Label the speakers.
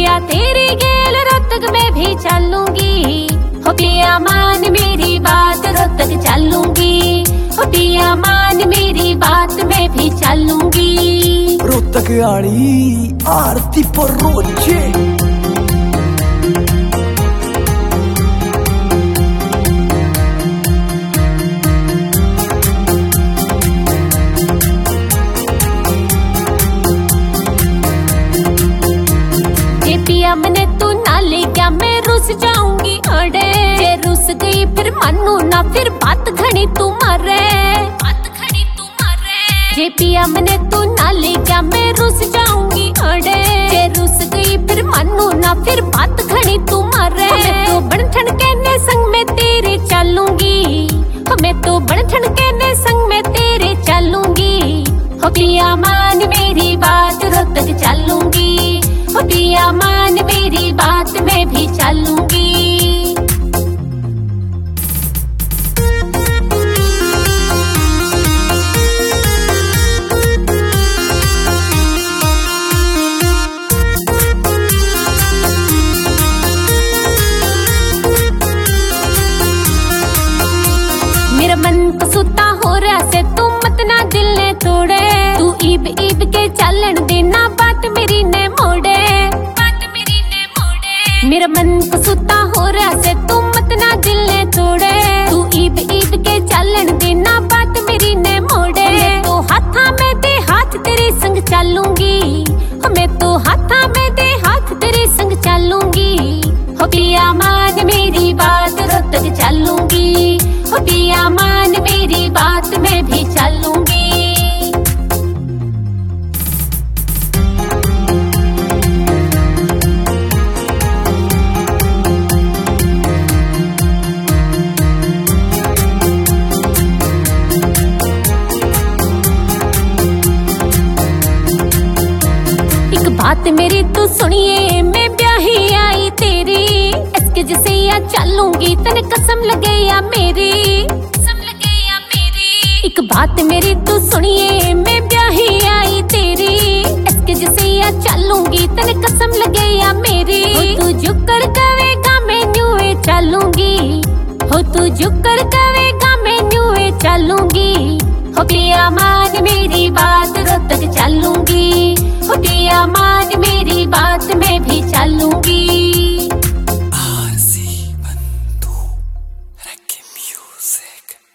Speaker 1: पिया तेरी गेल रोहतक में भी चलूंगी। हो पिया मान मेरी बात रोहतक चलूंगी। हो पिया मान मेरी बात मैं भी चलूंगी।
Speaker 2: रोहतक आली आरती पर रोजे
Speaker 1: पिया मने तू ना ले क्या मैं रुस जाऊंगी अड़े। जे रुस गई फिर मानू ना फिर बात घनी तू मारे। जे पिया मने तू ना ले क्या मैं रुस जाऊंगी अड़े। जे रुस गई फिर मानू ना फिर बात घनी तू मारे। मैं तो बन ठनके ने संग में तेरे चलूंगी। मैं तो बन ठनके ने संग में तेरे चलूंगी। हो पिया मान मेरी बात रोहतक चलूंगी। हो पिया मान मेरी बात मैं भी चलूंगी। मेरा मन तो सुता हो रहा से तू मत ना दिल ने तोड़े। तू ईब ईब के चलन देना बात मेरी ने मोड़े। मेरा मन तो सुता हो रहा से तू मत ना दिल ने तोड़े। तू ईब ईब के चलन देना बात मेरी ने मोड़े। मैं तो हाथा में दे हाथ तेरे संग चलूंगी। मैं तो हाथा में दे हाथ तेरे संग चलूंगी। हो पिया मान मेरी बात रोहतक चलूंगी। हो पिया मान मेरी बात मैं भी चलूंगी। बात मेरी तू सुनिए मैं ब्याही आई तेरी। इसके जैसे या चलूंगी तने कसम लगे या मेरी। एक बात मेरी तू सुनिए मैं ब्याही आई तेरी। इसके जैसे या चलूंगी तने कसम लगे या मेरी। हो तू जो कर कवेगा मैं न्यूए चलूंगी। हो तू जो कर कवेगा मैं न्यूए चलूंगी। हो पिया मान मेरी बात रोहतक चलूंगी। हो पिया मान मेरी बात मैं भी चलूंगी।